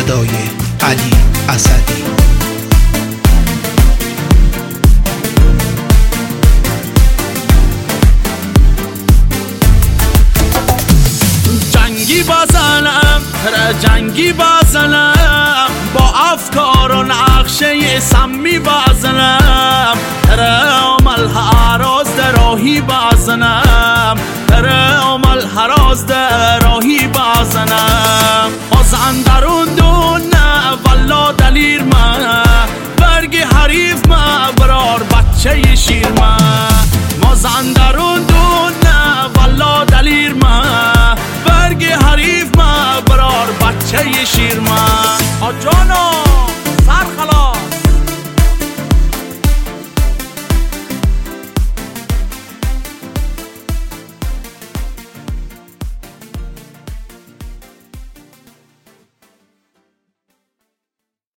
صدای علی اسدی. جنگی بزنم، جنگی بزنم، با افکار و نقشه سمی بزنم، عمل هراز دراهی بزنم، عمل هراز دراهی بزنم. باز اندرون دونه والا دلیر من، برگ حریف من برار بچه شیر من.